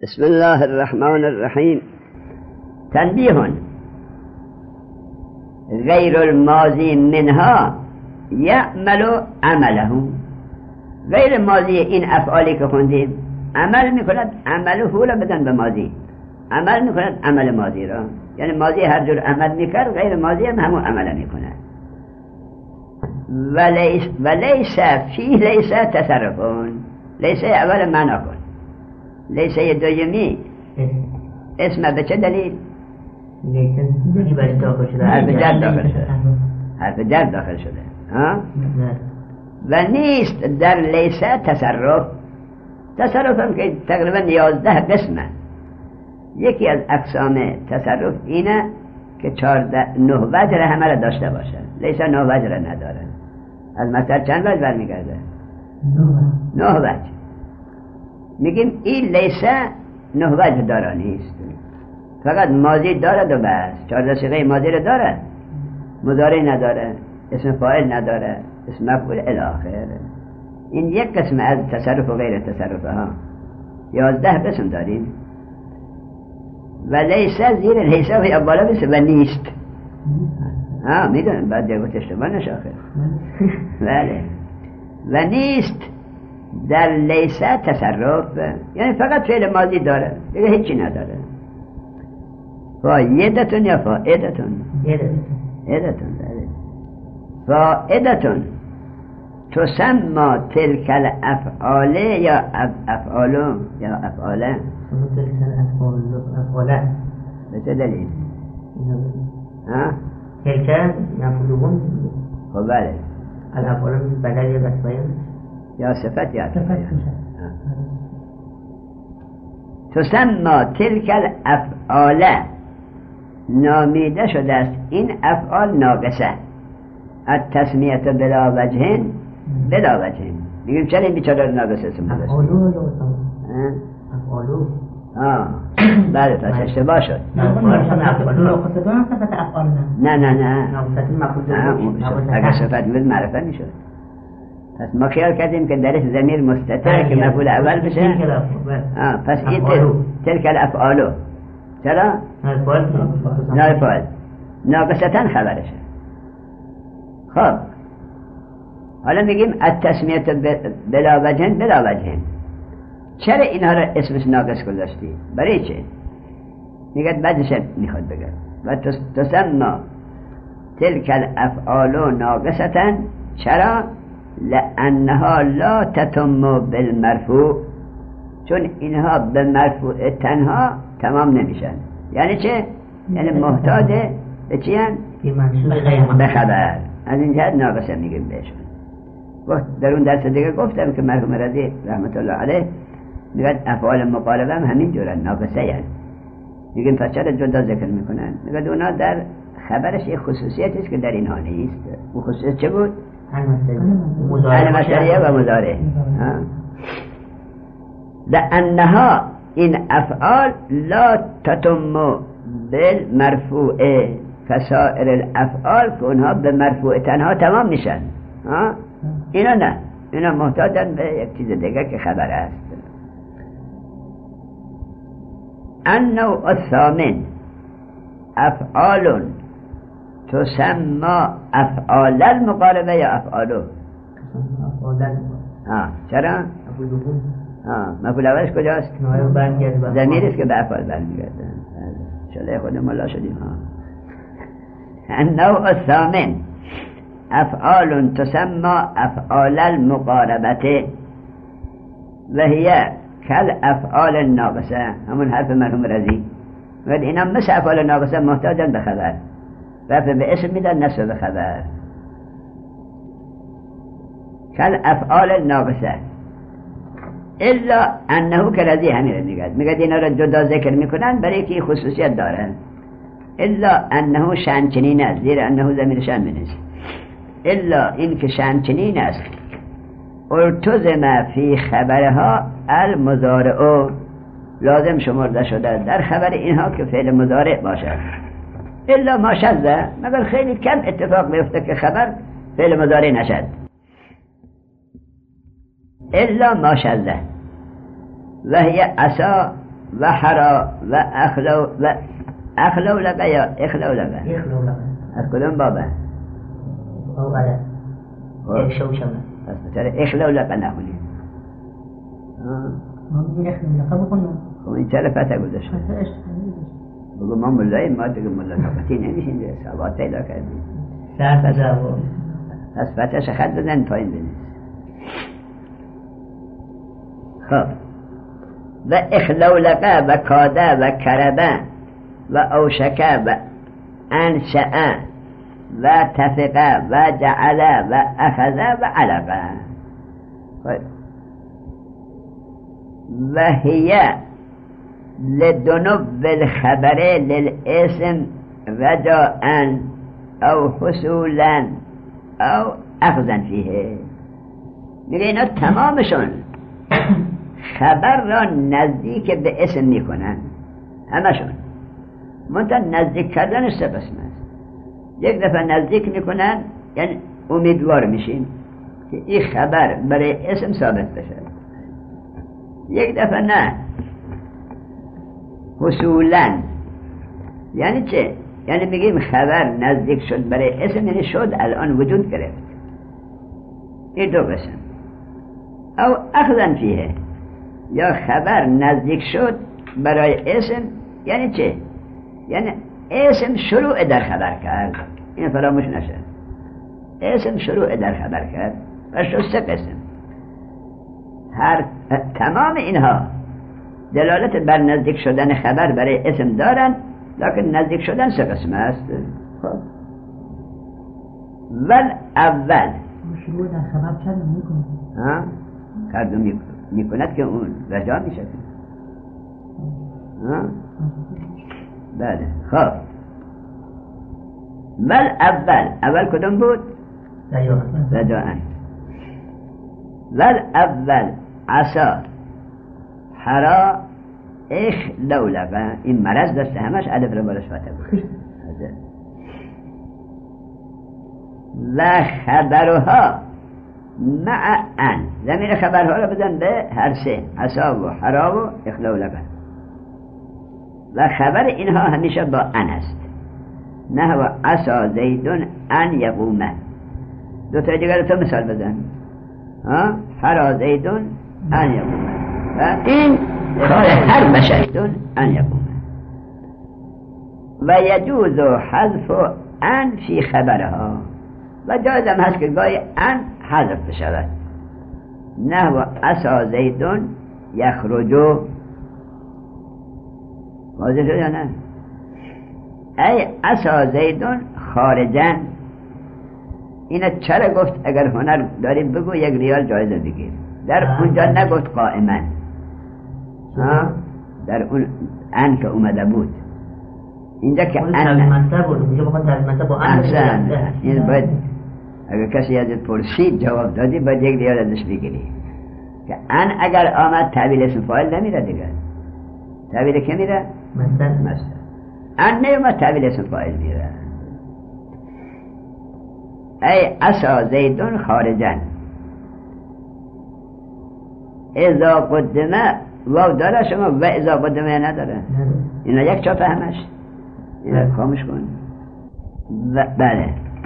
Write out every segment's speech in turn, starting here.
بسم الله الرحمن الرحیم. تنبیه: غیر الماضی منها یعمل عمله. غیر ماضی این افعالی که خوندیم عمل میکند عمله را بدن به ماضی، عمل میکند عمل ماضی را، یعنی ماضی هر جور عمل میکرد غیر ماضی هم همون عمل میکند. ولیس فی لیس تصرفون. لیس اول معنا کن، لیس دومی اسم به چه دلیل؟ حرف جر داخل شده، حرف جر داخل شده و نیست در لیس تصرف. تصرف هم که تقریبا 11 قسمه. یکی از اقسام تصرف اینه که 9 وجه همه را داشته باشه. لیس 9 وجه را نداره. از مثل چند وجه برمیگرده؟ 9 وجه. میگیم این لیس 9 وجه داره نیست، فقط ماضی دارد و بس. 14 صیغه ماضی را داره، مضارع نداره، اسم فاعل نداره، اسم مفعول الی آخر. این یک قسم از تصرف و غیر تصرف ها. 11 قسم داریم. و لیس زیر لیس و یا بالا بسه و نیست. میدونم بعد جا گفت اشتباه نشاخه. بله. و نیست در لیس تصرف، یعنی فقط فعل ماضی داره، دیگه هیچی نداره. فایدتون یا فایدتون؟ ایدتون. فایدتون تسمى تلك الافعال یا افعالو یا افعاله. تلك الافعاله به چه دلیل؟ تلك مفعولون. خب بله. الافعال بدل یا وصفه یا صفت یا صفت. تسمى تلك الافعال، نامیده شده است این افعال ناقصه. التسمیت بلا وجهن بلا وجهن. میگیم چرا این بیچاره ناقصه اسم هست؟ افعالو. بله پس اشتباه شد. نه اگر صفت بود معرفه میشد. پس ما خیال کردیم که درش ضمیر مستتر که مفعول اول بشه. پس این تلک الافعالو چرا؟ نایفعال ناقصتن خبرشه. خب حالا میگیم التسمیت بلا وجهن بلا وجهن. چرا اینها را اسمش ناقص گذاشتی؟ برای چه؟ میگه بعدش میخواد بگه و تسمى تلك الافعال ناقصتن. چرا؟ لانها لا تتم بالمرفوع، چون اینها به مرفوع تنها تمام نمیشن. یعنی چه؟ یعنی محتاج به چی هن؟ به خبر. از این جهت ناقصه میگیم بهشون. در اون درس دیگه گفتم که مرحوم رضی رحمت الله علیه میگه افعال مقاربه هم همین جورن، ناقصه یعنی. میگیم پس چرا جدا ذکر میکنن؟ میگه اونا در خبرش یک خصوصیتی است که در اینها نیست. و خصوصیت چه بود؟ المثلیه و مضارع. لانها این افعال لا تتم بالمرفوع کسائر الافعال، که اونها به مرفوع تنها تمام میشن. اینا نه، اینا محتاجن به یک چیز دیگه که خبر است. النوع الثامن افعال تسمى افعال المقاربه یا افعالو. چرا؟ مفعول اولش کجاست؟ ضمیر است که به افعال برمیگرده. شله خود ملا شدیم. النوع الثامن افعال تسمى افعال المقاربه وهي كالافعال الناقصه. همون حرف مرحوم رضی میگه اینا مثل افعال ناقصه محتاجن به خبر، رفع به اسم میدن نصب به خبر. كالافعال الناقصه الا انه که رضی همین میگه اینا را جدا ذکر میکنن برای که خصوصیت دارن. الا انه شأن چنین است، زیر انه ضمیر شأن نیست. الا این که شأن چنین است التزم فی خبرها المضارع، لازم شمرده شده در خبر اینها که فعل مضارع باشد. الا ما شذ، مگر خیلی کم اتفاق میفته که خبر فعل مضارع نشد. الا ما شذ و هی عصا و حرا و اخلو لقا یا اخلو لقا از کدوم بابه؟ او عدد اخشو شمه پس بطور اخلو لقا نخونیم ما بگیر اخلو لقا بخونم خب این چرا فتح گذاشت؟ بگو ما ملاییم ما دیگه ملا نقطی نمیشیم دیگه ثبات پیدا کردیم سر تجاو پس فتحش خط بزن پایین بنیز خب و اخلولقه و کاده و کربه و اوشکه و انشأه و تفقه و جعله و اخذه و علقه و هیه لدنو بالخبر للاسم رجاء او حصولا او اخذا فیه میگه اینا تمامشون خبر را نزدیک به اسم میکنن همشون منتها نزدیک کردن سه قسم است یک دفعه نزدیک میکنن یعنی امیدوار میشیم که این خبر برای اسم ثابت بشه یک دفعه نه حصولا یعنی چه؟ یعنی میگیم خبر نزدیک شد برای اسم یعنی شد الان وجود گرفت این دو قسم او اخذن فیه یا خبر نزدیک شد برای اسم یعنی چه؟ یعنی اسم شروع در خبر کرد این فراموش نشه اسم شروع در خبر کرد و شد سه قسم تمام اینها دلالت بر نزدیک شدن خبر برای اسم دارن لکن نزدیک شدن سه قسم است خب ول اول شروع در خبر چند میکنه کردو میکند که اون رجا میشه بله خب ول اول کدوم بود؟ رجاء ول اول عصا حرا اخلولقه این مرض داشته همش علف رو بالش فاتح بود و خبرها مع ان زمین خبرها رو بزن به هر سه عصا و حرا و اخلولقه و خبر اینها همیشه با ان است نه و عصا زیدون ان یقومه دو تا دیگر تو مثال بزن حرا زیدون ان یقومه و این کار هر بشر ان یقومه و یجوز حذف ان فی خبرها و جایزم هست که گاهی ان حذف بشود نه و عصا زیدون یخرجو واضح شد یا نه ای عصا زیدون خارجن اینا چرا گفت اگر هنر داری بگو 1 ریال جایزه بگیر در اونجا نگفت قائما در اون ان که اومده بود اینجا که ان منصب بود اینجا بخواد در منصب با ان این باید اگر کسی ازت پرسید جواب دادی باید 1 ریال ازش بگیری که ان اگر آمد تعبیل اسم فاعل نمیره دیگه تعبیل که میره؟ مصدر ان نیومد تعبیل اسم فاعل میره ای عصا زیدون خارجن اذا قدمه واو داره شما و اذا قدمه نداره اینا یک چاپه همش اینا خاموش کن بله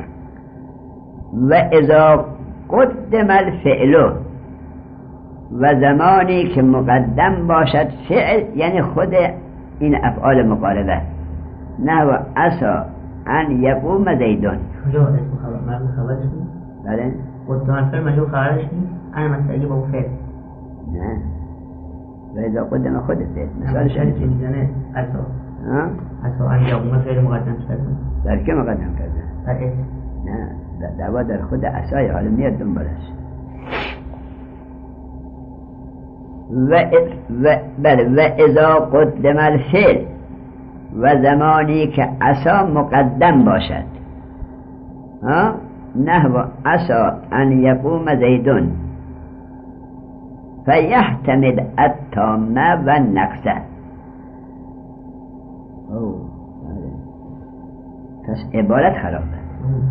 و اذا قدم الفعل و زمانی که مقدم باشد فعل یعنی خود این افعال مقاربه نه و عصا ان یقوم زیدون کجا اسم خبرش نیست؟ بله قدم الفعل مجرور خبرش نیست ان مسئله با اون فعل نه و اذا قدم خود فعل مثال شریفی میزنه عصا ان یقوم فعل مقدم شده در که مقدم کرده؟ در اسم نه دعوا در خود عصای حالا میاد دنبالش و اذا قدم الفعل و زمانی که عصا مقدم باشد نحو عصا ان یقوم زیدون فیحتمل التامه و نقصه پس عبارت خرابه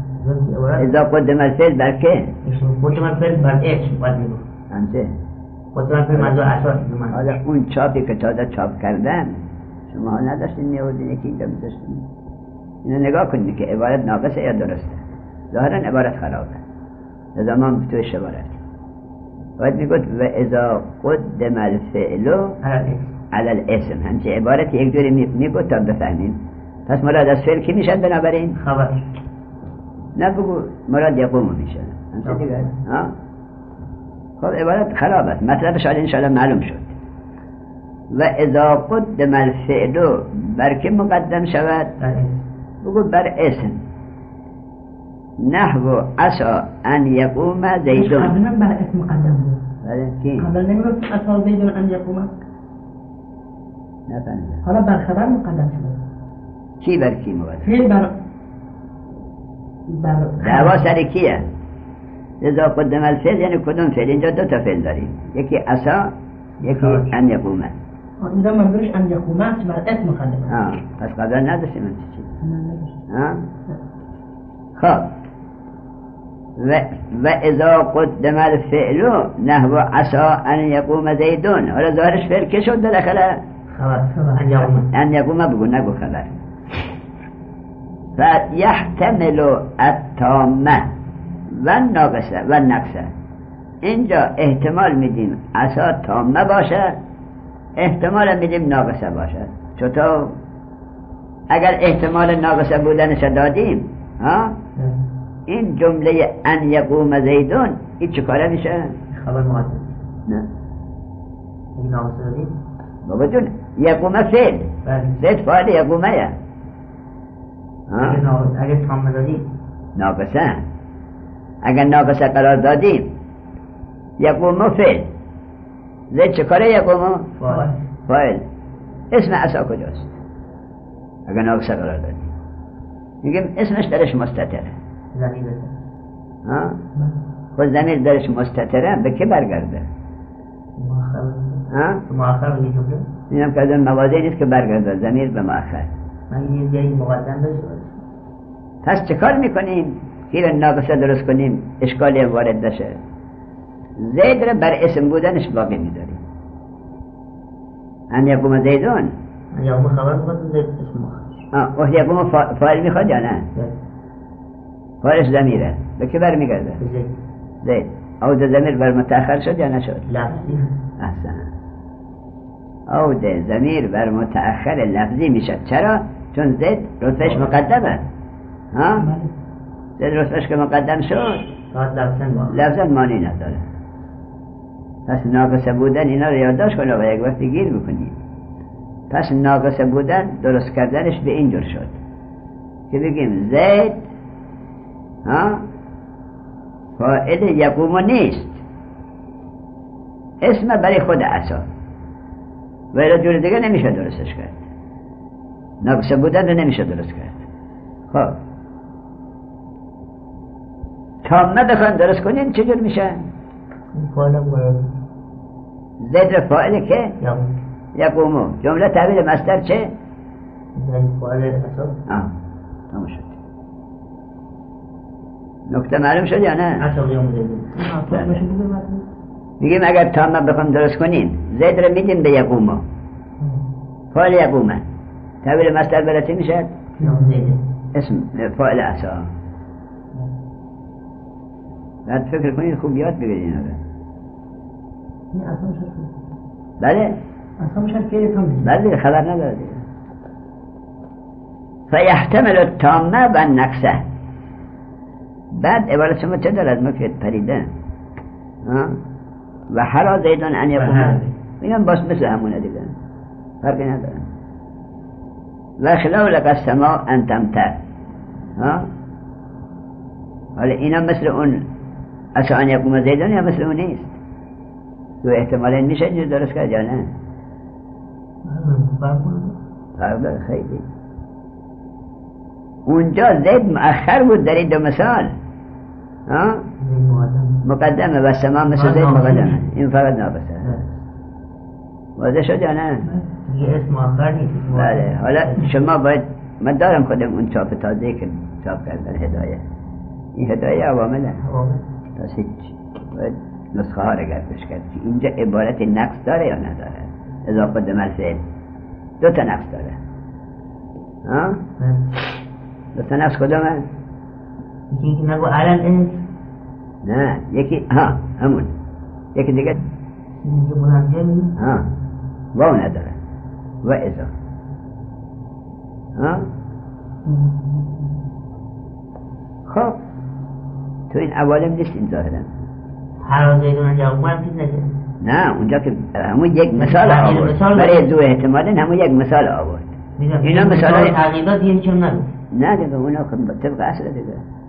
اذا قدم الفعل بر که؟ قدم الفعل بر اسم باید میگو همچه قدرت منظور اساس حالا اون چاپی که تازه چاپ کردن شما ها نداشتین میوردین یکی اینجا میذاشتین. اینو نگاه کنید که عبارت ناقصه یا درسته. ظاهرا عبارت خرابه، لذا ما توش عبارت باید میگوید و اذا قدم الفعل علی الاسم. همچه عبارت یک جوری میگوید تا بفهمیم. پس مراد از فعل کی میشد بنابراین؟ خبر. نه بگو مراد یقوم میشه. همچه دیگر خب عبارت خراب است، مطلبش حالا انشاءالله معلوم شد. و اذا قدم الفعل بر که مقدم شود؟ بگو بر اسم. نحو عسى ان يقوم زيدون. قبلا بر اسم مقدم بود. بله کی؟ قبلا نمیگفت عسى زيدون ان يقوم؟ نفهمیدم. حالا بر خبر مقدم شد. کی بر کی مقدم؟ فعل بر دعوا سر کیه؟ اذا قدم الفعل یعنی کدوم فعل؟ اینجا دو تا فعل داریم، یکی عسى یکی ان يقوم. اینجا منظورش ان يقوم است، بر اسم مقدم. پس قبلا نداشتیم این چیز. خب و اذا قدم الفعل نحو عسى ان يقوم زيدون. حالا ظاهرش فعل که شد داخل خبر ان يقوم بگو نگو خبر. فيحتمل التامه و الناقصه و النقصه. اینجا احتمال میدیم عسى تامه باشه، احتمال میدیم ناقصه باشه. چطور؟ اگر احتمال ناقصه بودنش دادیم این جمله ان یقوم زیدون این چه کاره میشه؟ خبر مقدم. نه این ناقصه دادیم؟ بابا جون یقوم فعل، زید فاعل یقومه. اگر تامه دادیم ناقصه. اگر ناقصه قرار دادیم یقوم فعل، زید چه کاره یقوم؟ فاعل. اسم عسى کجاست؟ اگر ناقصه قرار دادیم میگیم اسمش درش مستتره. زمیر خود زمیر درش مستتره به که برگرده؟ مؤخر بگی جمله؟ اینم که از اون موازه نیست که برگرده زمیر به مؤخر. من یه جایی مقدم داشت. پس چه کار میکنیم؟ که ناقصه درست کنیم اشکالی وارد بشه. زید را بر اسم بودنش باقی میداریم. ان یقوم زیدون یقوم خبر میخواد زید اسم مؤخر. یقوم فاعل میخواد یا نه؟ فاعلش زمیره به که بر میگرده؟ زید. عود زمیر بر متأخر شد یا نشد؟ لفظی. احسن. عود زمیر بر متأخر لفظی میشد. چرا؟ چون زید رتبهش مقدمه. زید رتبهش که مقدم شد لفظا معنی نداره. پس ناقصه بودن اینا رو یادداشت کن و یک وقت گیر بکنیم. پس ناقصه بودن درست کردنش به اینجور شد که بگیم زید فاعل یقوم نیست، اسم برای خود عسى و اینا جور دیگه نمیشه درستش کرد. ناقصه بودن رو نمیشه درست کرد. خب تامه بخوان درست کنیم چجور میشه؟ زید رو فاعل که؟ یقومو. جمله تعبیر مصدر چه؟ فاعل اساس. تمام شد. نکته معلوم شد یا نه؟ میگیم اگر تامه بخوام درست کنیم زید رو میدیم به یقومو، فاعل یقومه. تعبیر مصدر برای چی میشه؟ اسم فاعل عسى. بعد فکر کنید خوب یاد بگیرید اینا رو. بله؟ بله خبر نداره. فیحتمل التامه و النقصه. بعد عبارت شما چه دارد؟ مفید پریده و حرا زیدون ان یقوم. اینم باز مثل همونه دیگه، فرقی نداره. و خلاو لک السماء ان تمطر. حالا اینا مثل اون عسى ان یقوم زیدون یا مثل اون نیست؟ تو احتمالا میشه اینجور درست کرد یا نه؟ فرق خیلی. اونجا زید مؤخر بود در این دو مثال، مقدمه و سما مثل زید مقدمه. این فقط ناقصه. واضح شد یا نه؟ یه اسم مؤخر نیست. بله. حالا شما باید، من دارم خودم اون چاپ تازه که چاپ کردن هدایه، این هدایه عوامله پس هیچ باید نسخه ها رو گردش کرد که اینجا عبارت نقص داره یا نداره. اذا قدم الفعل دو تا نقص داره. ها؟ دو تا نقص کدومه؟ یکی نگو الان این نه یکی همون یکی دیگه اینجا منجمی واو نداره و اذا خب تو این عوالم نیست این ظاهرا هر زیدون انجا اومد نیست نه اونجا که همون یک مثال آورد برای دو احتمالن همون یک مثال آورد. اینا مثال های تغییرات دیگه چون نه دیگه اونا طبق اصل دیگه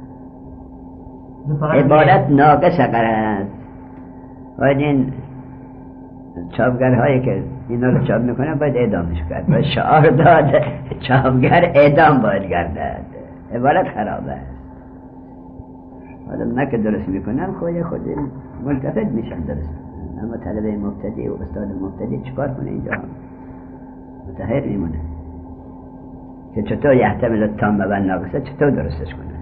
عبارت ناقص قرار باید این چاپگرهایی که اینا رو چاپ میکنن باید اعدامش کرد باید شعار داد چاپگر اعدام باید گردد. عبارت خرابه است. حالا نه که درست میکنم خود ملتفت میشن درست، اما طلبه مبتدی و استاد مبتدی چکار کنه اینجا متحیر میمونه که چطور یحتمل التام و ناقصه چطور درستش کنند.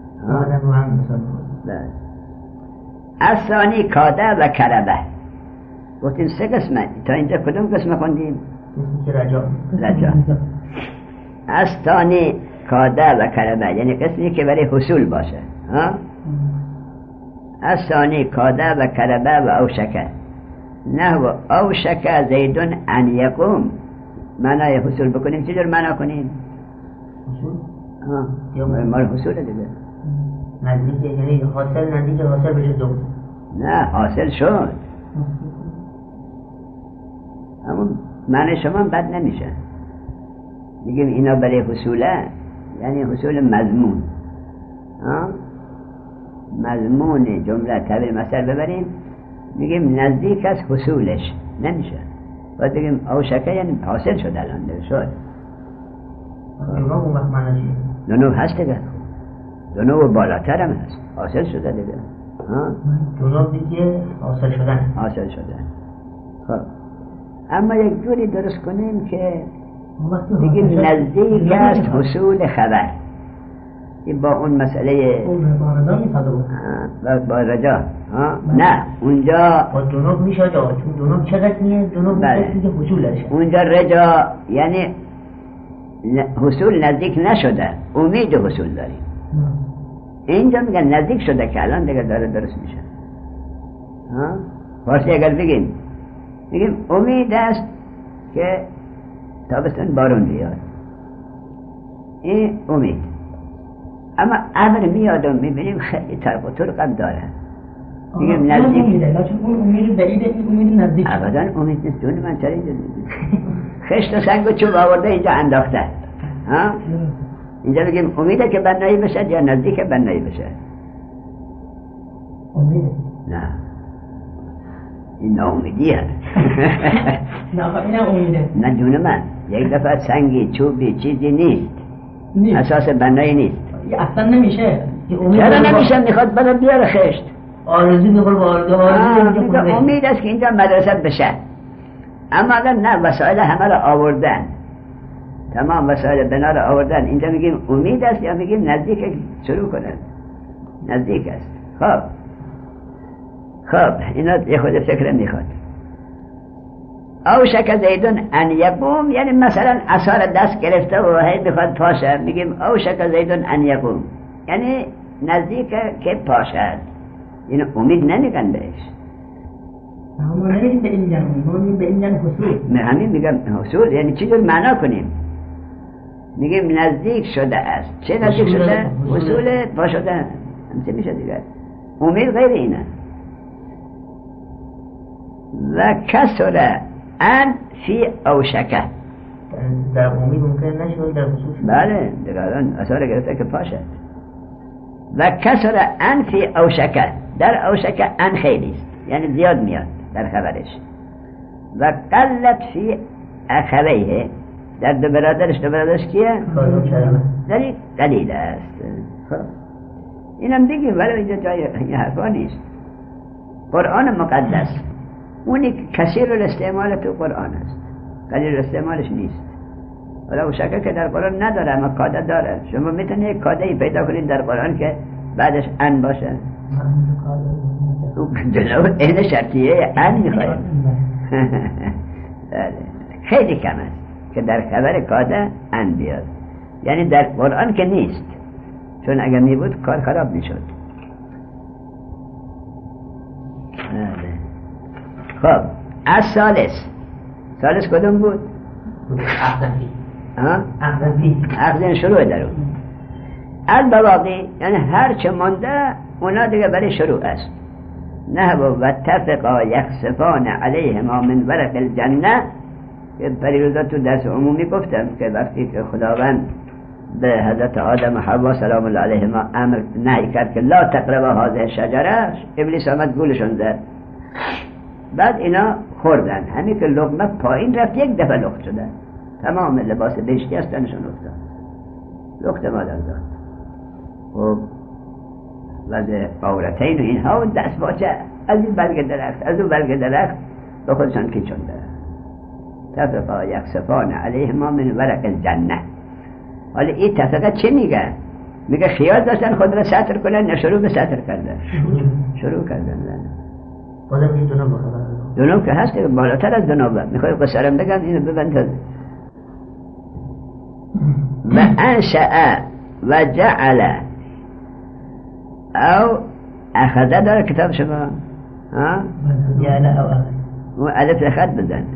الثانی کاده و کربه گفتیم سه قسمه. تا اینجا کدوم قسمه خوندیم؟ رجا. الثانی کاده و کربه یعنی قسمی که برای حصول باشه. الثانی کاده و کربه و اوشکه نحو اوشکه زیدون ان یقوم. معنای حصول بکنیم چجور معنا کنیم؟ مال حصول دیگه نزدیک یعنی حاصل نزدیک حاصل بشه دو. نه حاصل شد اما معنی شما بد نمیشه. میگیم اینا برای حصوله یعنی حصول مضمون. مضمون جمله تعبیر مثل ببریم میگیم نزدیک از حصولش نمیشه. باید بگیم اوشکه یعنی حاصل شد الان شد. جنوب اون وقت معنی چیه؟ جنوب هست دیگه. جنوب بالاتر هم هست حاصل شده دیگه. جنوب دیگه حاصل شدن. خب اما یک جوری درست کنیم که بگیم نزدیک است حصول خبر. این با اون مسئله با رجا نه اونجا با جنوب میشه جا چون جنوب چه قسمیه؟ جنوب قسمی که حصولش اونجا رجا یعنی حصول نزدیک نشده امید حصول داریم. اینجا میگن نزدیک شده که الان دیگه داره درست میشه. فارسی اگر بگیم امید است که تابستان بارون بیاد. این امید. اما امر میاد و میبینیم خیلی طرق و طرق داره. میگیم نزدیک لیکن اون امید بعیده این امید نزدیک ابدا امید نیست. جون من چرا اینجا خشت و سنگ و چوب آورده اینجا انداخته. اینجا بگیم امیده که بنایی بشه یا نزدیک بنایی بشه؟ امیده نه این ناامیدیه. نه این امیده نه جون من یک دفعه سنگی چوبی چیزی نیست اساس بنایی نیست. اصلا نمیشه. چرا نمیشه؟ میخواد برای بیاره خشت آرزو میخواد با آرزو امید است که اینجا مدرسه بشه. اما اگر نه وسایل همه را آوردن تمام وسایل بنا را آوردن اینجا میگیم امید است یا میگیم نزدیک شروع کنن؟ نزدیک است. خب اینا یه خود فکر میخواد. اوشک زیدون ان یقوم یعنی مثلا اثار دست گرفته و هی میخواد پاشه میگیم اوشک زیدون ان یقوم یعنی نزدیک که پاشد. اینو امید نمیگن بهش. ما نمیگیم به این جنب ما میگیم به این جنب حصول. همین میگم حصول یعنی چی جور معنا کنیم؟ میگیم نزدیک شده است. چه نزدیک شده؟ حصول پا شدن. همچه میشه دیگر. امید غیر اینه. و کسره ان فی اوشکه در امید ممکن نشد در حصول شد. بله دیگر اثار گرفته که پاشد. و کسره ان فی اوشکه در اوشکه ان خیلی است یعنی زیاد میاد در خبرش. و قلت فی اخویه در دو برادرش کیه؟ داری قلیل است. اینم بگیم ولی اینجا جای حرفا نیست. قرآن مقدس اونی که کثیر الاستعمال تو قرآن است قلیل استعمالش نیست. ولی اوشکه که در قرآن نداره اما کاده داره. شما میتونید یک کاده ای پیدا کنید در قرآن که بعدش ان باشه؟ جلو این شرطیه ان میخواید خیلی کم است که در خبر کاده ان بیاد، یعنی در قرآن که نیست، چون اگر می بود کار خراب میشد. خب از ثالث کدوم بود؟ اخذن شروع درون البواقی، یعنی هر چه مانده اونا دیگه برای شروع است. نحو و تفقا یخسفان علیهما من ورق الجنه، که پریروزا تو درس عمومی گفتم که وقتی که خداوند به حضرت آدم و حوا سلام الله علیهما امر نهی کرد که لا تقربا هذه شجره، ابلیس آمد گولشون زد، بعد اینا خوردن، همین که لقمه پایین رفت یک دفعه لخت شدن، تمام لباس بهشتی از تنشون افتاد، لخت مادر داد. خب وضع عورتین و اینها و دست باچه از این برگ درخت از اون برگ درخت به خودشان کشوندن. تفقا یخسفان علیهما من ورق الجنه. حالا این تفقه چه میگه؟ میگه خیال داشتن خود را سطر کنن، نه شروع به سطر کردن، شروع کردن. بازم این دنوب که هست بالاتر از دنوبه. میخوای قصرم بگم اینو ببند. و انشأ و جعل او اخذه داره کتاب شما؟ جعل او اخذ و الف خط بزن.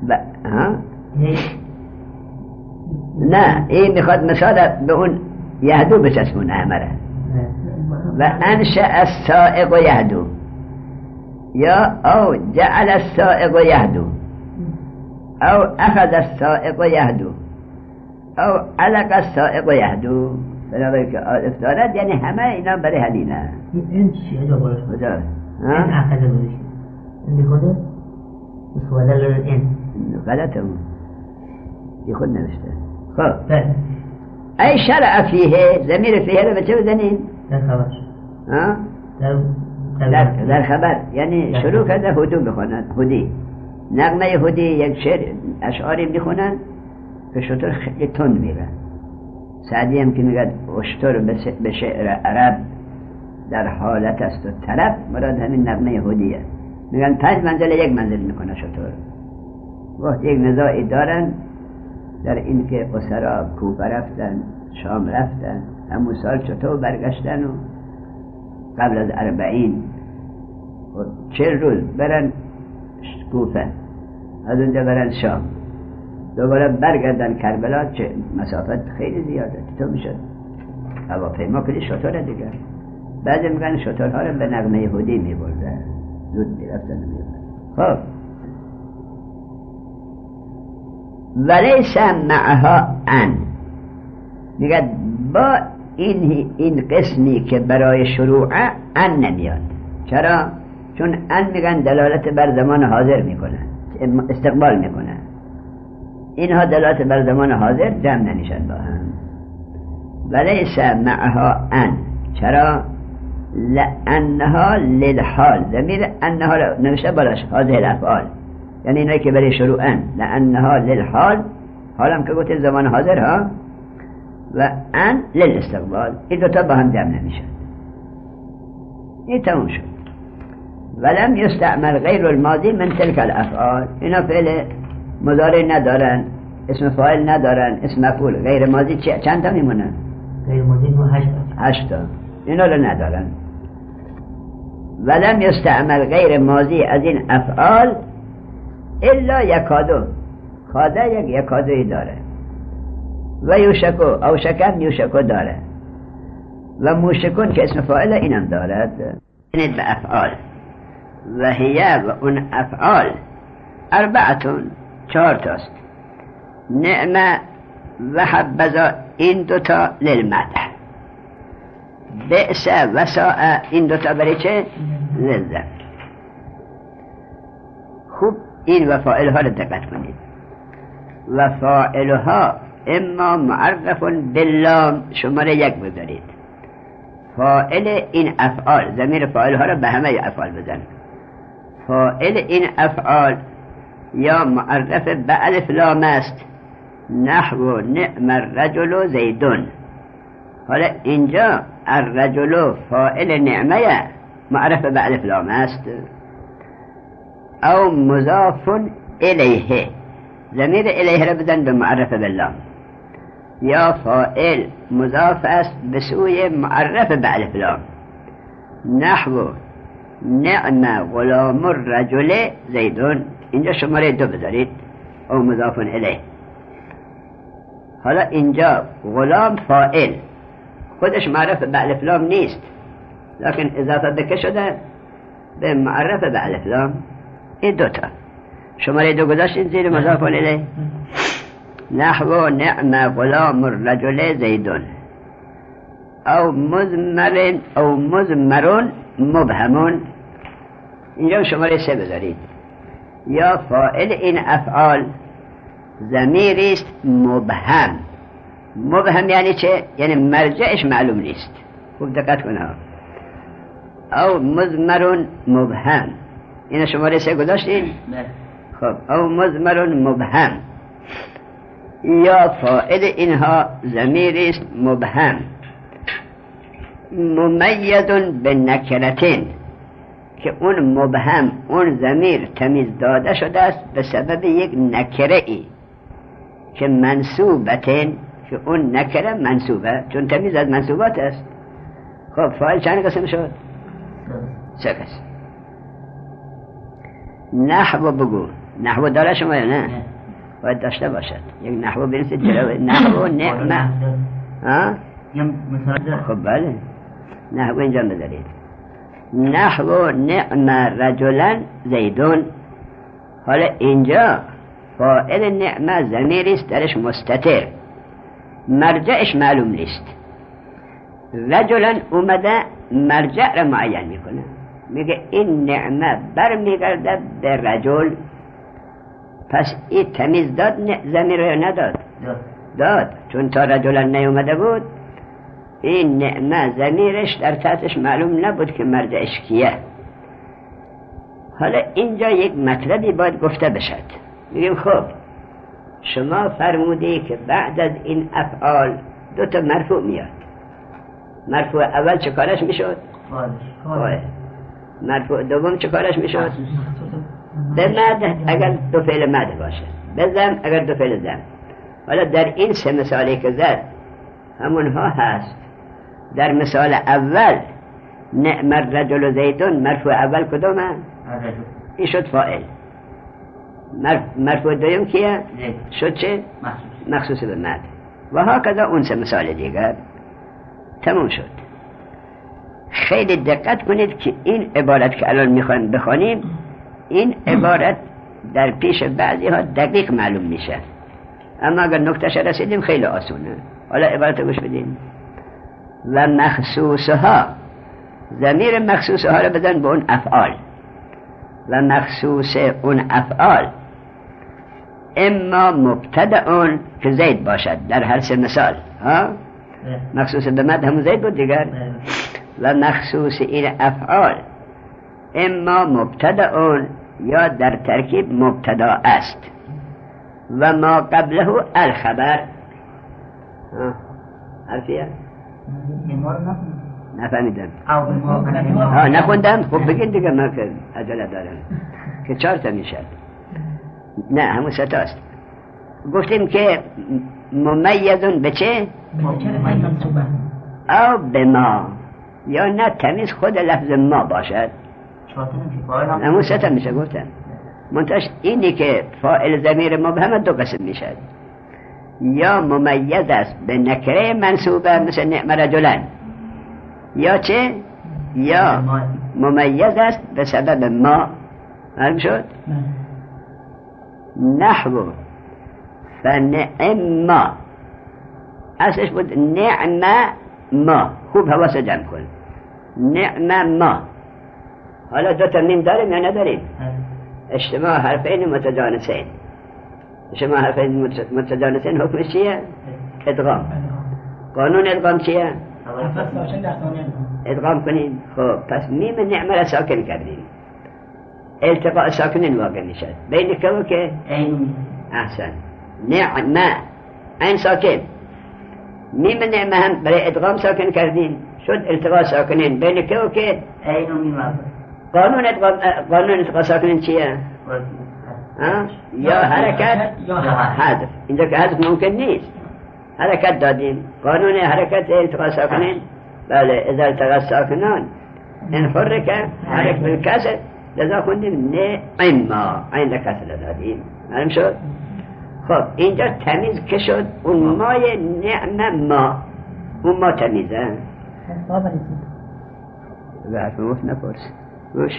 نه این میخواد مثال به اون یهدو بچسبون امره. و انشأ السائق یهدو یا او جعل السائق یهدو او اخذ السائق یهدو او علق السائق یهدو. بنابراین که الف دارد یعنی همه اینا برای هدینه. این چیه جا بارش کجا؟ این اخذ بودش این میخوده مسوله این غلطه اون دی خود نوشته. خب ای شرع فیه، ضمیر فیه رو به چه بزنین؟ در خبر در خبر، یعنی شروع کرده هدو بخونن. هدی نغمه هدی یک شعر اشعاری میخونن که شطور خیلی تند میره. سعدی هم که میگه اشتر به شعر عرب در حالت است و طرب، مراد همین نغمه هدیه. میگن 5 منزل 1 منزل میکنه شطور. وقت یک نزاعی دارن در این که اسرا کوفه رفتن، شام رفتن، همون سال چطور برگشتن و قبل از 40 40 روز برن کوفه، از اونجا برن شام، دوباره برگردن کربلا، چه مسافت خیلی زیاده. تو میشد هواپیما کلی شطوره دیگه. بعضی میگن شطورها رو به نغمه هدی میبردن، زود میرفتن میبردن. خب ولیس معها ان، میگه با این قسمی که برای شروع ان نمیاد. چرا؟ چون ان میگن دلالت بر زمان حاضر میکنه، استقبال میکنه. اینها دلالت بر زمان حاضر جمع نمیشن با هم. ولیس معها ان، چرا؟ لانها للحال، ضمیر انها نوشته بالاش هذه الافعال، یعنی اینایی که برای شروع ان، لانها للحال، حالم که گفت زمان حاضر ها، و ان للاستقبال، این دوتا با هم جمع نمیشن. این تموم شد. ولم یستعمل غیر الماضی من تلك الافعال، اینا فعل مضارع ندارن، اسم فاعل ندارن، اسم مفعول. غیر ماضی چند تا میمونن؟ غیر ماضی 8 تا. اینا رو ندارن. ولم یستعمل غیر ماضی از این افعال الا یکادو، کاده یک یکادوی داره، و یوشکو، اوشکم یوشکو داره، و موشکون که اسم فاعل اینم دارد. اینید به افعال و هیه، و اون افعال 4 تاست. نعمه و حبذا این دوتا للمدح، بئس و ساء این دوتا برای چه؟ للذم. خوب این و فاعلها رو دقت کنید. و فاعلها اما معرف باللام، شماره 1 بذارید. فاعل این افعال، ضمیر فاعلها رو به همه افعال بزن. فاعل این افعال یا معرف به الف لام است، نحو نعم الرجل زیدون. حالا اینجا الرجل فاعل نعمه، معرف بألف لام است، او مضاف الیه، ضمیر الیه را بدن به معرف باللام، یا فاعل مضاف است به سوی معرف بألف لام، نحو نعم غلام الرجل زیدون. اینجا شماره 2 بذارید، او مضاف الیه. حالا اینجا غلام فاعل خودش معرف بألف لام نیست، لكن اضافه به که شده؟ به معرف بألف لام. این دوتا شماره 2 گذاشتین زیر مضاف الیه. نحو نعم غلام الرجل زیدون، او مضمر مبهمون. اینجا شماره 3 بذارید، یا فاعل این افعال ضمیری است مبهم. مبهم یعنی چه؟ یعنی مرجعش معلوم نیست. خوب دقت کنه. او مضمر مبهم، این شماره 3 گذاشتین؟ خب او مضمر مبهم، یا فاعل اینها ضمیری است مبهم ممیز بالنکرتین، که اون مبهم، اون ضمیر تمیز داده شده است به سبب یک نکره ای که منصوبتین، که اون نکره منصوبه، چون تمیز از منصوبات است. خب فاعل چند قسم شد؟ 3 قسم. نحو بگو، نحو داره شما یا نه؟ باید داشته باشد. یک نحو بنویسید جلوه، نحو نعمه. خب بله، نحو اینجا بذارید، نحو نعم رجلا زیدون. حالا اینجا فاعل نعمه ضمیری است درش مستتر، مرجعش معلوم نیست. رجلا اومده مرجع را معین میکنه، میگه این نعمه برمیگرده به رجل. پس این تمیز داد ضمیر را نداد؟ داد، چون تا رجلا نیومده بود این نعمه ضمیرش در تحتش معلوم نبود که مرجعش کیه. حالا اینجا یک مطلبی باید گفته بشد. میگیم خب شما فرمودی که بعد از این افعال 2 تا مرفوع میاد. مرفوع اول چه کارش میشد؟ فاعل. مرفوع دوم چه کارش میشد؟ به مد اگر 2 فعل مد باشه، به ضم اگر 2 فعل ضم. حالا در این 3 مثالی که زد همونها هست. در مثال اول نعم الرجل زیدون، مرفوع اول کدومه؟ این شد فاعل. مرفوع دوم کیه؟ شد چه؟ مخصوص به مد. و هکذا اون 3 مثال دیگر تموم شد. خیلی دقت کنید که این عبارت که الان میخوایم بخوانیم، این عبارت در پیش بعضی ها دقیق معلوم میشه، اما اگر نکتهش رسیدیم خیلی آسونه. حالا عبارت گوش بدین. و مخصوصها، ضمیر مخصوصها رو بدن به اون افعال. و مخصوص اون افعال اما مبتدأ که زید باشد در هر 3 مثال. مخصوص به مد همون زید بود دیگر. و مخصوص این افعال اما مبتدأ یا در ترکیب مبتدا است، و ما قبله الخبر. حرفیه؟ نفهمیدم. نخوندم. خب بگین دیگه، من که عجله دارم که 4 تا میشد. نه همون 3 تاست. گفتیم که ممیزون به چه؟ او به ما، یا نه تمیز خود لفظ ما باشد. همون 3 تا میشه گفتم. منتش اینی که فاعل ضمیر مبهم 2 قسم میشد. یا ممیز است به نکره منصوبه مثل نعم رجلن، یا چه؟ یا ممیز است به سبب ما. معلوم شد؟ نحو فنعم ما، اصلش بود نعم ما. خوب حواس جمع کن. نعم ما. حالا 2 تا میم داریم یا نداریم؟ اجتماع حرفین متجانسین. اجتماع حرفین متجانسین حکمش چیه؟ ادغام. قانون ادغام چیه؟ ادغام کنیم. خب پس میم نعمه را ساکن کردیم، التقاء ساکنین واقع میشد بین که و که؟ احسن. نعمه این ساکن، میم نعمه هم برای ادغام ساکن کردیم، شد التقاء ساکنین بین که و که عین و میم. قانون التقاء ساکنین چیه؟ یا حرکت یا حذف. اینجا که حذف ممکن نیست، حرکت دادیم. قانون حرکت التقاء ساکنین بله اذا التقى الساکنان ان حرک حرک بالکسر، لذا خوندیم نعما عین کسر دادیم. معلوم شد؟ خب اینجا تمیز که شد اون مای نعم ما، اون ما تمیزه. و حرف مفت نپرس گوش.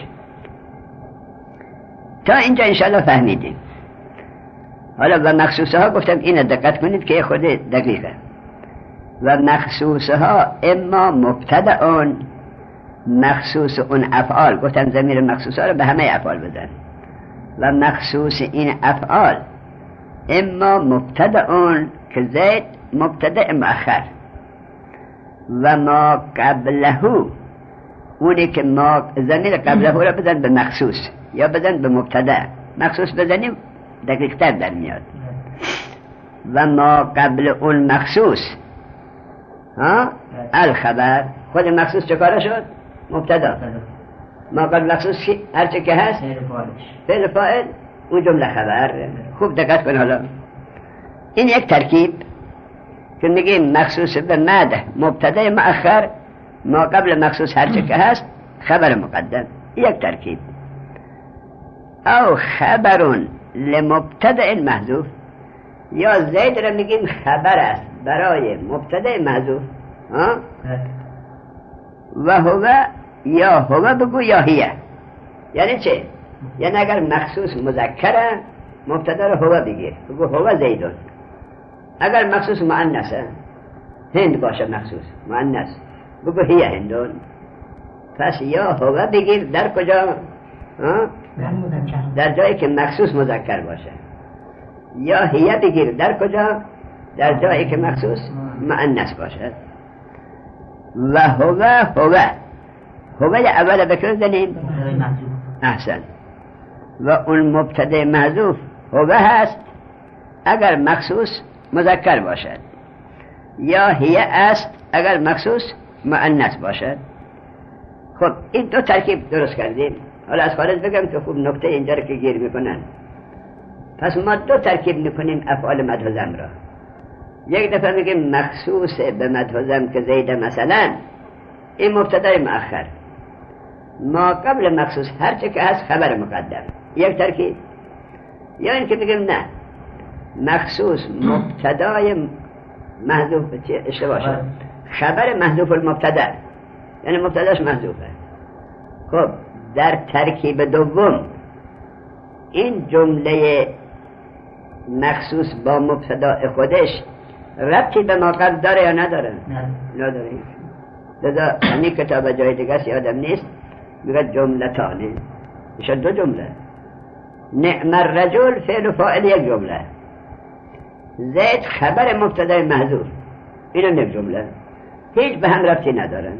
تا اینجا انشاءالله فهمیدیم. حالا و مخصوصه ها گفتم اینو دقت کنید که خود دقیقه. و مخصوصه ها اما مبتدعون، مخصوص اون افعال، گفتم ضمیر مخصوصه ها رو به همه افعال بزن. و مخصوص این افعال اما مبتدعون که زید مبتدع مؤخر، و ما قبله، اونی که ما ضمیر قبله رو بزن به مخصوص یا بزن به مبتدع. مخصوص بزنیم دقیق تر در میاد. و ما قبل اون مخصوص الخبر، خود مخصوص چه کاره شد؟ مبتدا. ما قبل مخصوص هرچه که هست فعل فاعل، اون جمله خبر. خوب دقت کن. حالا این یک ترکیب که میگیم مخصوص به مده مبتدا مؤخر، ما قبل مخصوص هرچه که هست خبر مقدم. یک ترکیب. او خبرون لمبتدع محذوف، یا زید را میگیم خبر است برای مبتدع محذوف. و هو، یا هو بگو یا هیه. یعنی چه؟ یعنی اگر مخصوص مذکره مبتدا رو هو بگیر، بگو هو زیدون. اگر مخصوص مؤنثه هند باشه، مخصوص مؤنث بگو هیه هندون. پس یا هو بگیر در کجا؟ در جایی که مخصوص مذکر باشه. یا هیه بگیر در کجا؟ در جایی که مخصوص مؤنث باشه. و هو اول بکر زنیم. احسن. و اون مبتدا محذوف هو هست اگر مخصوص مذکر باشد، یا هیه است اگر مخصوص مؤنث باشد. خب این دو ترکیب درست کردیم. حالا از خارج بگم که خوب نکته اینجا رو که گیر میکنن. پس ما دو ترکیب میکنیم افعال مدح و ذم را. یک دفعه میگیم مخصوص به مدح و ذم که زید مثلا، این مبتدای مؤخر، ما قبل مخصوص هرچه که هست خبر مقدم. یک ترکیب. یا این که میگیم نه، مخصوص مبتدای محذوف اشتباه شد، خبر محذوف المبتدا، یعنی مبتداش محذوفه. خب در ترکیب دوم این جمله مخصوص با مبتدا خودش ربطی به ما قبل داره یا نداره؟ نداره. لذا همین کتاب جای دیگه یادم نیست میگه جملتانه، میشه دو جمله. نعم الرجل فعل و فاعل یک جمله، زید خبر مبتدا محذوف، اینم یک جمله، هیچ به هم ربطی ندارن.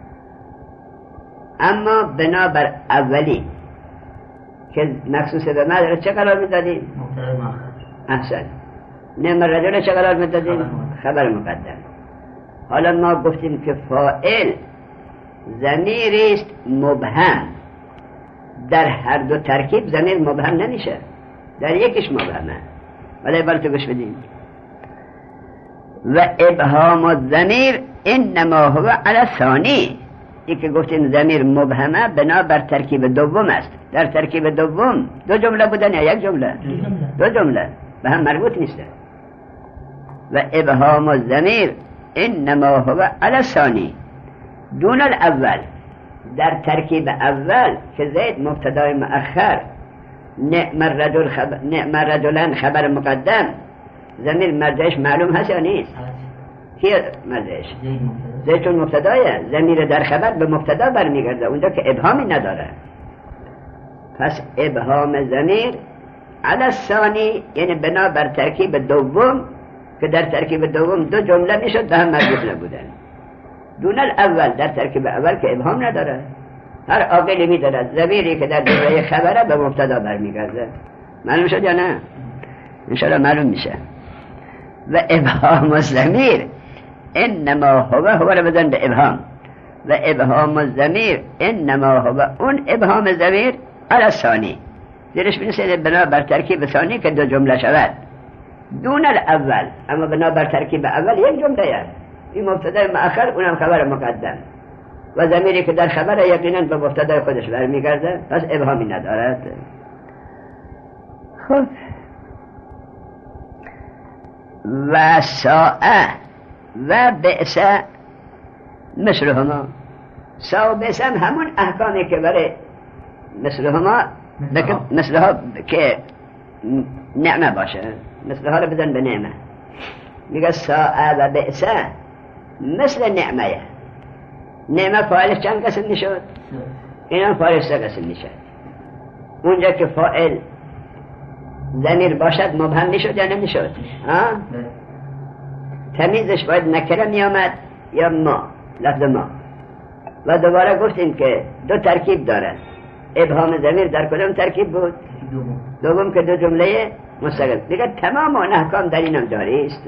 اما بنابر اولی که مخصوص به مدر چه قرار میدادیم؟ احسن. نعم الرجل چه قرار میدادیم؟ خبر مقدم. حالا ما گفتیم که فاعل ضمیری است مبهم. در هر دو ترکیب ضمیر مبهم نمیشه، در یکیش مبهمه. ولی باید تو گوش بدیم. و ابهام الضمیر انما هو علی الثانی. این که گفتیم ضمیر مبهمه بنابر ترکیب دوم است. در ترکیب دوم دو جمله بودن یا یک جمله؟ دو جمله به هم مربوط نیست. و ابهام الضمیر انما هو علی الثانی دون الاول. در ترکیب اول که زید مبتدای مؤخر، نعم الرجلان خبر مقدم، ضمیر مرجعش معلوم هست یا نیست؟ کیه مرجعش؟ زید چون مبتدایه، ضمیر در خبر به مبتدا برمیگرده، اونجا که ابهامی نداره. پس ابهام ضمیر علی الثانی یعنی بنا بر ترکیب دوم که در ترکیب دوم دو جمله میشد به هم مربوط نبودن. دون الاول در ترکیب اول که ابهام نداره، هر عاقلی میداند ضمیری که در جمله خبره به مبتدا برمیگرده. معلوم شد یا نه؟ انشاءالله معلوم میشه. و ابهام الضمیر انما هو رو بزن به ابهام. و ابهام الضمیر انما هو اون ابهام الضمیر علی الثانی، زیرش بنویسید بنا بر ترکیب ثانی که دو جمله شود، دون الاول، اما بنا بر ترکیب اول یک جمله است، این مبتدا مؤخر اونم خبر مقدم و ضمیری که در خبر یقینا به مبتدا خودش برمیگرده، پس ابهامی ندارد. خب و ساعه و بئس مثلهما، ساعه و بئس هم همون احکامی که برای مثلهما مثلها که نعمه باشه، مثلها رو بدن به نعمه، میگه ساعه و بئس مثل نعمه. نعمه فاعلش چند قسم میشد؟ این هم فاعلش سه قسم میشد. اونجا که فاعل ضمیر باشد مبهم میشد یا نمیشد؟ تمیزش باید نکره میامد یا ما، لفظ ما. و دوباره گفتیم که دو ترکیب داره، ابهام ضمیر در کدام ترکیب بود؟ دوم که دو جمله مستقل. دیگه تمام اون احکام در اینم جاری است.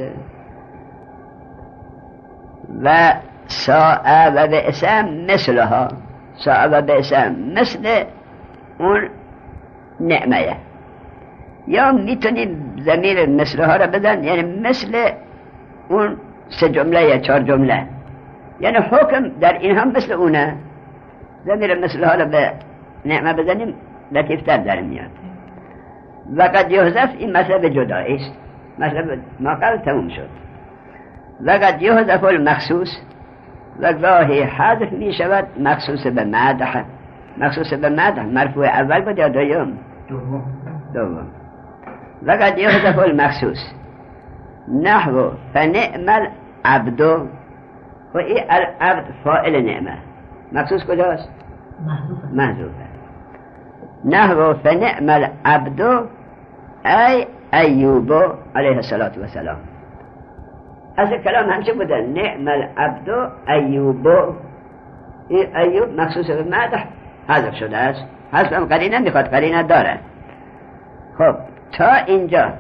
و ساعه و بئس مثلها، ساعه و بئس مثل اون نعمه. یا میتونیم ضمیر مثلها را بدن یعنی مثل اون سه جمله یا چهار جمله، یعنی حکم در این هم مثل اونه. ضمیر مثلها را به نعمه بزنیم لطیفتر در میاد. و قد یحذف، این مطلب جدایی است، مطلب ما قبل تموم شد. و قد یحذف المخصوص، و گاهی حذف می شود مخصوص به مدح. مخصوص به مدح مرفوع اول بود یا دوم؟ دوم. و قد یحذف المخصوص نحو فنعم العبد، و این العبد فاعل نعمه، مخصوص کجاست؟ محذوفه. نحو فنعم العبد ای ایوب علیه السلام. از کلام همچه بوده، نعم العبد ایوب، این ایوب مخصوص به مدح حذف شده است. حذف هم قرینه میخواد، قرینه داره. خب تا اینجا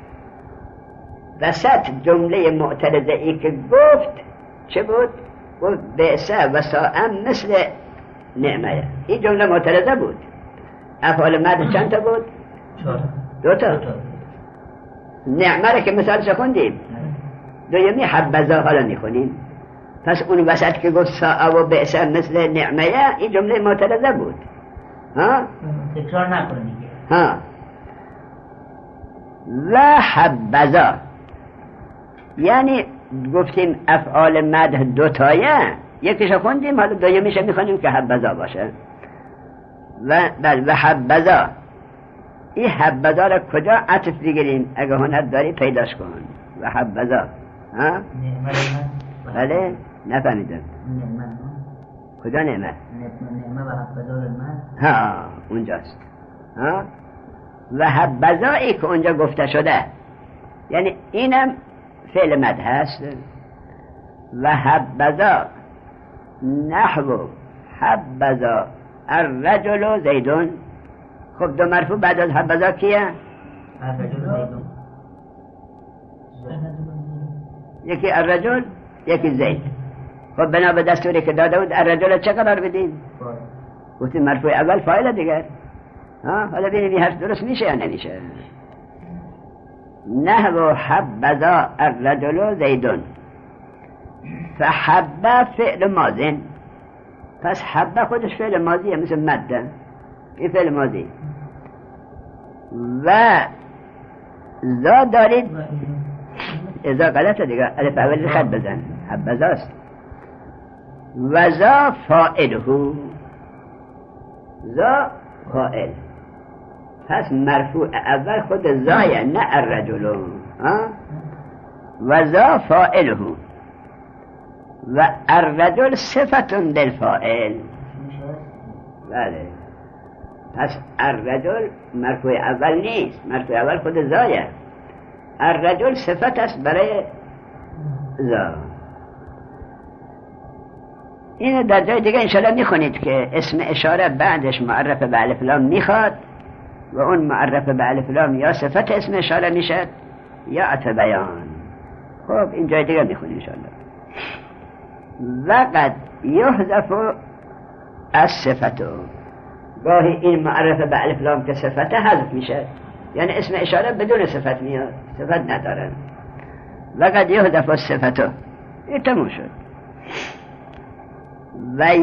وسط جمله معترضه ای که گفت چه بود؟ گفت بئس و ساعه مثل نعمه. این جمله معترضه بود. افعال مدح چند تا بود؟ دو تا. نعمه را که مثالش خوندیم، دومی حبذا حالا میخونیم. پس اون وسط که گفت ساعه و بئس مثل نعمه، این جمله معترضه بود. تکرار نکنید. و حبذا یعنی گفتیم افعال مدح دوتایه، یکیش خوندیم، حالا دومیش میخونیم که حبذا باشه. و حبذا، این حبذا را کجا عطف بگیریم؟ اگه هنر داری پیداش کن. و حبذا بله نفهمیدم کجا نعمه؟ نعمه و حبذا اونجاست. و حبذایی که اونجا گفته شده یعنی اینم فعل مدح هست. و حبذا نحو حبذا الرجل زیدون. خب دو مرفوع بعد از حبذا کیه؟ یکی الرجل یکی زید. خب بنا به دستوری که داده بود الرجل چه قرار بدیم؟ گفتیم مرفوع اول فاعل دیگر. حالا ببینیم این حرف درست میشه یا نمیشه. نحو حبذا الرجل زیدون. فحب فعل ماضی، پس حب خودش فعل ماضیه مثل مده، این فعل ماضی. و زا دارید، ازا غلطه دیگه، الف اولی خط بزن، حبذاست. و زا فاعله، زا فاعل، پس مرفوع اول خود زایه نه الرجل. و زا فاعله و الرجل صفت للفاعل. بله، پس الرجل مرفوع اول نیست، مرفوع اول خود زایه. الرجل صفت است برای زا. این در جای دیگه انشاءالله میخونید که اسم اشاره بعدش معرف به الف لام میخواد و اون معرف به الف لام یا صفت اسم اشاره میشه یا عطف بیان. خب این جای دیگه میخونید انشاءالله. وقد یحذف الصفت، گاهی این معرفه به الف لام که صفت حذف میشه، یعنی اسم اشاره بدون صفت میاد، صفت نداره. وقد یحذف الصفت، این تموم شد. و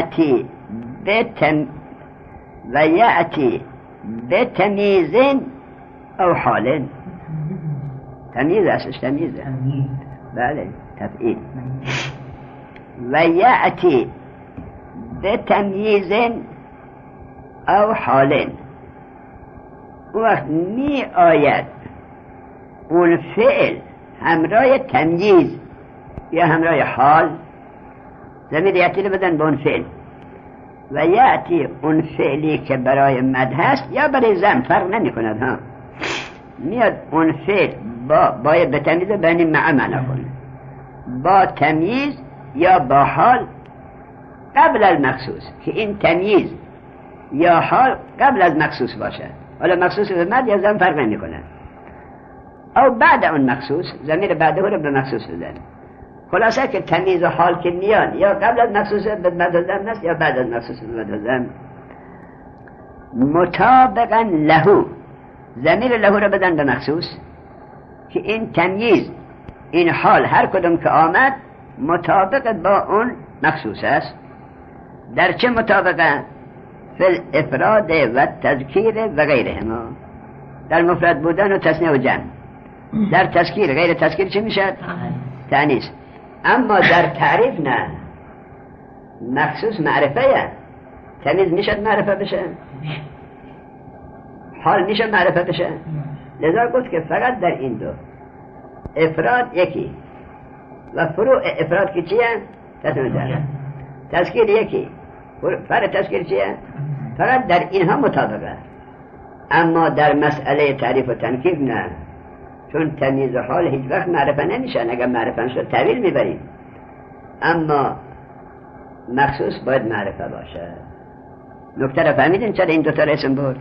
یأتی بتمیز او حال. تمیز اصلش تمیزه، بله تفعیل. و یأتی بتمیز او حال، وقت می آید اون فعل همراه تمییز یا همراه حال، ضمیر یأتی رو بدن به اون فعل. و یأتی اون فعلی که برای مد هست یا برای ضم، فرق نمی کند ها، میاد اون فعل باید به تمییز بینی مع معنا کنه، با تمییز یا با حال قبل المخصوص، که این تمییز یا حال قبل از مخصوص باشه، حالا مخصوص به مد یا ضم فرق نمی کنه، او بعد اون مخصوص، ضمیر بعده رو به مخصوص بزن. خلاصه که تمییز و حال که میان یا قبل از مخصوص به مد و ضم است یا بعد از مخصوص به مد و ضم. مطابقا له، ضمیر له رو بدن به مخصوص، که این تمییز این حال هر کدوم که آمد مطابق با اون مخصوص است. در چه مطابقه؟ فی الافراد و تذکیر و غیرهما، در مفرد بودن و تثنیه و جمع. در تذکیر غیر تذکیر چه میشه؟ تانیث. اما در تعریف نه، مخصوص معرفه، تمیز میشه معرفه بشه، حال میشه معرفه بشه. لذا گفت که فقط در این دو افراد یکی و فروع افراد که چیه؟ تثنیه جمع. تذکیر یکی، فرع تذکیر چیه؟ فقط در اینها مطابقه. اما در مسئله تعریف و تنکیر نه، چون تمییز و حال هیچ وقت معرفه نمیشن، اگر معرفه شد تعبیر میبریم، اما مخصوص باید معرفه باشه. نکته را فهمیدین چرا این دوتا را اسم برد؟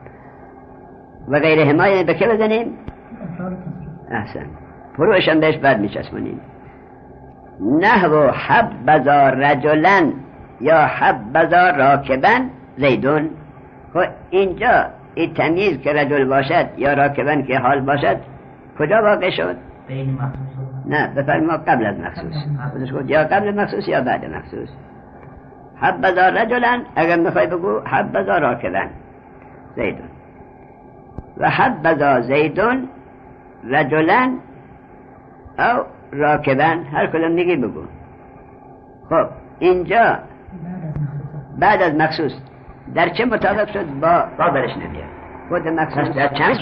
و غیر حمایه به که بزنیم؟ احسن، فروعشان بهش بعد میچسبونیم. نحو حبذا رجلن یا حبذا راکبن زیدون. خب اینجا این تمییز که رجل باشد یا راکبن که حال باشد کجا واقع شد؟ بین مخصوص. نه، بفرما قبل از مخصوص. یا قبل مخصوص یا بعد مخصوص. حبذا رجلن اگر میخوای بگو حبذا راکبن زیدون، و حبذا زیدون رجلن او راکبن، هر کدوم میگی بگو. خب اینجا بعد از مخصوص در چه مطابق شد؟ با برش نمیاد. خود مخصوص در چند؟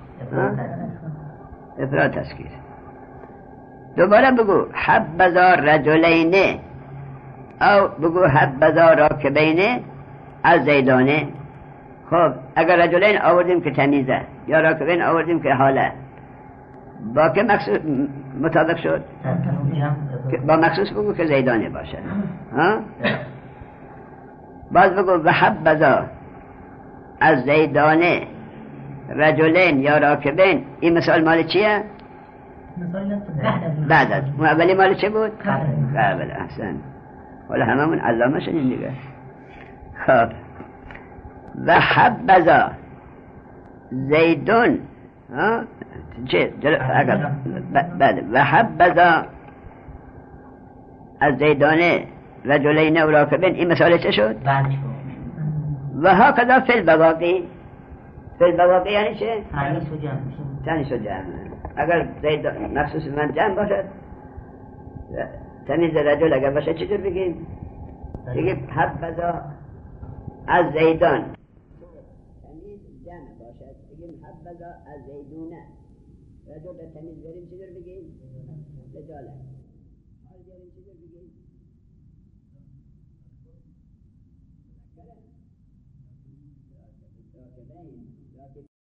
افراد تذکیر. دوباره بگو حبذا رجلین او بگو حبذا راکبین از زیدانه. خب اگر رجلین آوردیم که تمیزه یا راکبین آوردیم که حاله، با که مخصوص مطابق شد؟ با مخصوص بگو که زیدانه باشه. ها؟ باز بگو و حبذا از زیدانه رجلین یا راکبین. این مثال مال چیه؟ بعد از اون اولی مال چه بود؟ قبل. احسن، ولی هممون علامه شدیم دیگه. خب و حبذا زیدون، ها چه بعد و حبذا از زیدانه رجلین و راکبین، این مثال چه شد؟ و ها کذا فی البواقی. فی البواقی یعنی چه؟ تانیث و جمع. اگر زید مخصوص من جمع باشد، تمیز رجل اگر باشه چجور بگیم؟ بگیم حبذا از زیدان. تمیز جمع باشد بگیم حبذا از زیدونه. رجل به تمیز بریم چجور بگیم؟ رجاله. حال بریم چجور بگیم؟